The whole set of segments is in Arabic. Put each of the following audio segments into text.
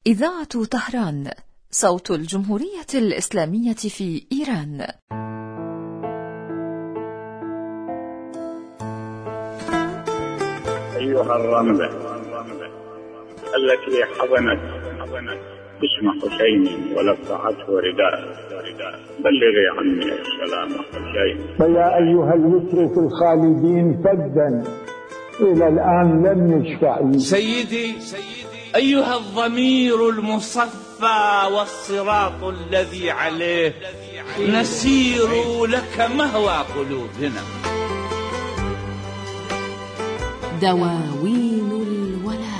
إذاعة طهران، صوت الجمهورية الإسلامية في إيران. أيها الرملة التي حضنت اسم حسين ولفعته رداء، بلغي عني السلام حسين. فيا أيها المترك الخالدين فدا إلى الآن لم يشفع. سيدي أيها الضمير المصفى والصراط الذي عليه نسير لك مهوى قلوبنا. دواوين الولاء.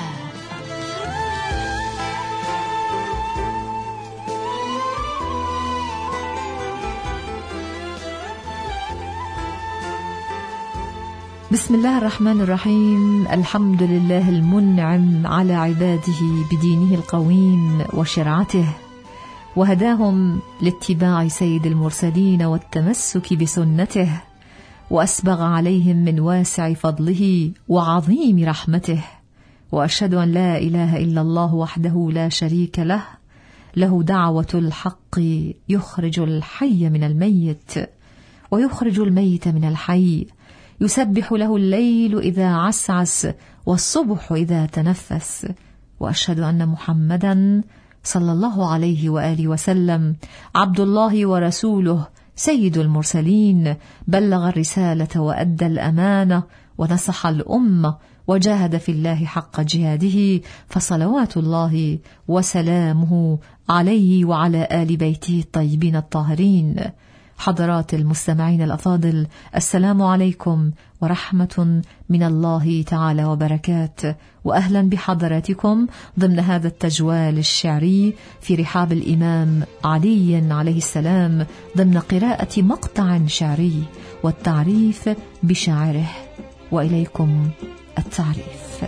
بسم الله الرحمن الرحيم. الحمد لله المنعم على عباده بدينه القويم وشرعته، وهداهم لاتباع سيد المرسلين والتمسك بسنته، وأسبغ عليهم من واسع فضله وعظيم رحمته. وأشهد أن لا إله إلا الله وحده لا شريك له، له دعوة الحق يخرج الحي من الميت ويخرج الميت من الحي، يسبح له الليل إذا عسعس والصبح إذا تنفس. وأشهد أن محمدا صلى الله عليه وآله وسلم عبد الله ورسوله، سيد المرسلين، بلغ الرسالة وأدى الأمانة ونصح الأمة وجاهد في الله حق جهاده، فصلوات الله وسلامه عليه وعلى آل بيته الطيبين الطاهرين. حضرات المستمعين الأفاضل، السلام عليكم ورحمة من الله تعالى وبركاته، وأهلا بحضراتكم ضمن هذا التجوال الشعري في رحاب الإمام علي عليه السلام، ضمن قراءة مقطع شعري والتعريف بشعره. وإليكم التعريف.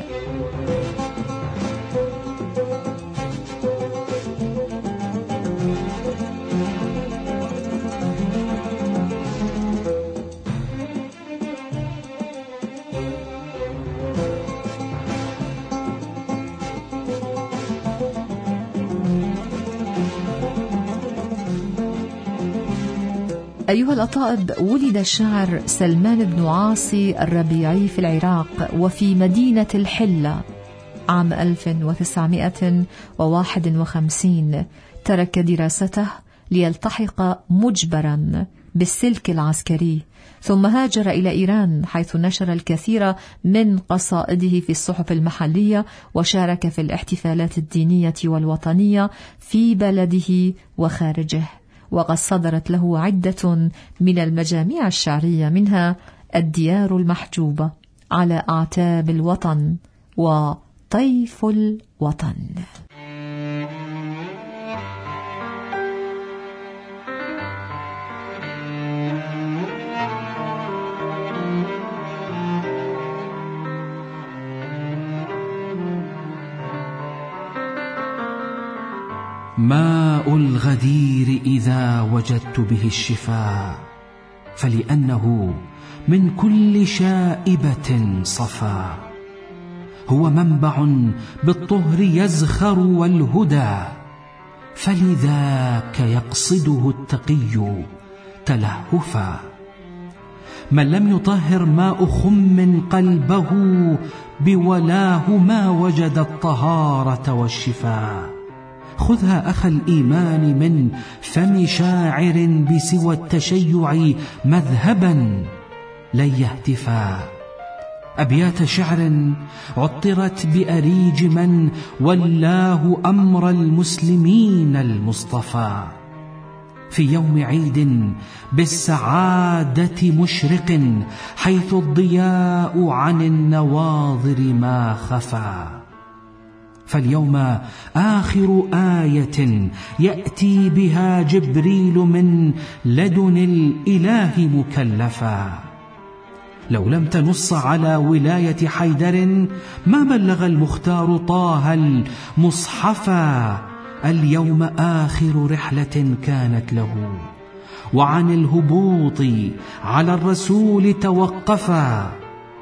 أيها الأطائب، ولد الشاعر سلمان بن عاصي الربيعي في العراق وفي مدينة الحلة عام 1951. ترك دراسته ليلتحق مجبرا بالسلك العسكري، ثم هاجر إلى إيران، حيث نشر الكثير من قصائده في الصحف المحلية، وشارك في الاحتفالات الدينية والوطنية في بلده وخارجه. وقد صدرت له عدة من المجاميع الشعرية، منها الديار المحجوبة، على أعتاب الوطن، وطيف الوطن. ماء الغدير إذا وجدت به الشفاء، فلأنه من كل شائبة صفا، هو منبع بالطهر يزخر والهدى، فلذاك يقصده التقي تلهفا. من لم يطهر ماء خم قلبه بولاه ما وجد الطهارة والشفاء. خذها أخ الإيمان من فم شاعر بسوى التشيع مذهبا لن يهتفا. أبيات شعر عطرت بأريج من ولاه أمر المسلمين المصطفى، في يوم عيد بالسعادة مشرق، حيث الضياء عن النواظر ما خفى. فاليوم آخر آية يأتي بها جبريل من لدن الإله مكلفا. لو لم تنص على ولاية حيدر ما بلغ المختار طه المصحفا. اليوم آخر رحلة كانت له، وعن الهبوط على الرسول توقفا.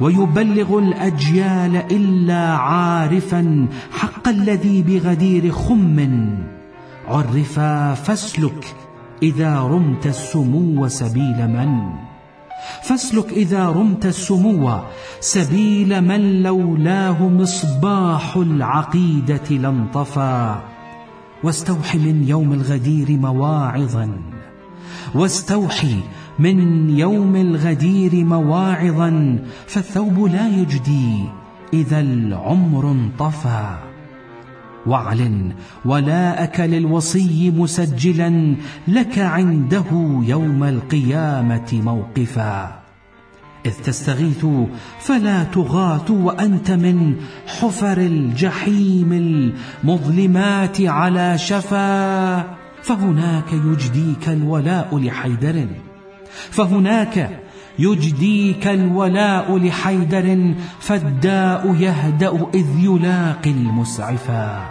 ويبلغ الأجيال إلا عارفا حق الذي بغدير خم عرفا. فاسلك إذا رمت السمو سبيل من، فاسلك إذا رمت السمو سبيل من لولاه مصباح العقيدة لانطفى. واستوحي من يوم الغدير مواعظا، واستوحي من يوم الغدير مواعظا، فالثوب لا يجدي إذا العمر انطفى. واعلن ولاءك للوصي مسجلا لك عنده يوم القيامة موقفا. إذ تستغيث فلا تغاث وأنت من حفر الجحيم المظلمات على شفا. فهناك يجديك الولاء لحيدر، فهناك يجديك الولاء لحيدر، فالداء يهدأ إذ يلاقي المسعفا.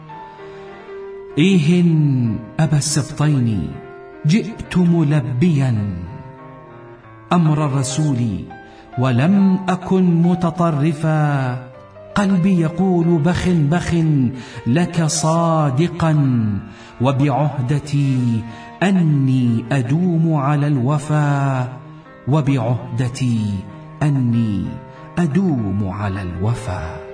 إيه أبا السبطين جئت ملبيا أمر الرسول ولم أكن متطرفا. قلبي يقول بخ بخ لك صادقا، وبعهدتي أني أدوم على الوفا، وبعهدتي أني أدوم على الوفا.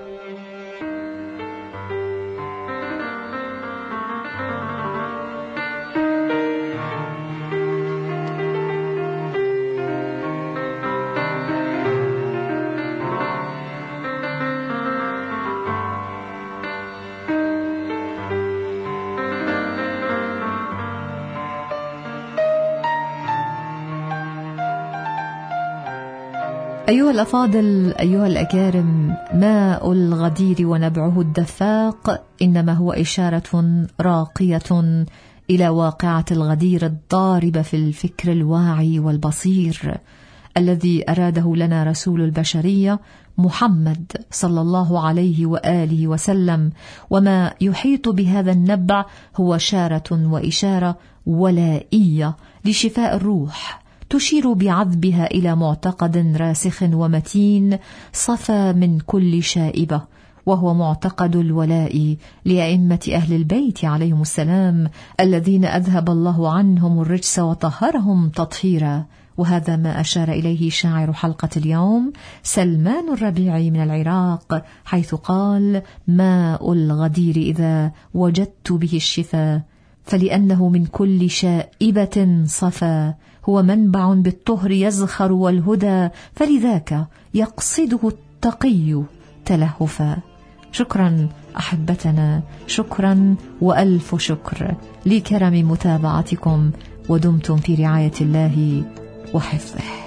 أيها الأفاضل، أيها الأكارم، ماء الغدير ونبعه الدفاق إنما هو إشارة راقية إلى واقعة الغدير الضاربة في الفكر الواعي والبصير الذي أراده لنا رسول البشرية محمد صلى الله عليه وآله وسلم. وما يحيط بهذا النبع هو شارة وإشارة ولائية لشفاء الروح، تشير بعذبها إلى معتقد راسخ ومتين صفى من كل شائبة، وهو معتقد الولاء لأئمة أهل البيت عليهم السلام الذين أذهب الله عنهم الرجس وطهرهم تطهيرا. وهذا ما أشار إليه شاعر حلقة اليوم سلمان الربيعي من العراق، حيث قال: ماء الغدير إذا وجدت به الشفاء، فلأنه من كل شائبة صفى، هو منبع بالطهر يزخر والهدى، فلذاك يقصده التقي تلهفا. شكرا أحبتنا، شكرا وألف شكر لكرم متابعتكم، ودمتم في رعاية الله وحفظه.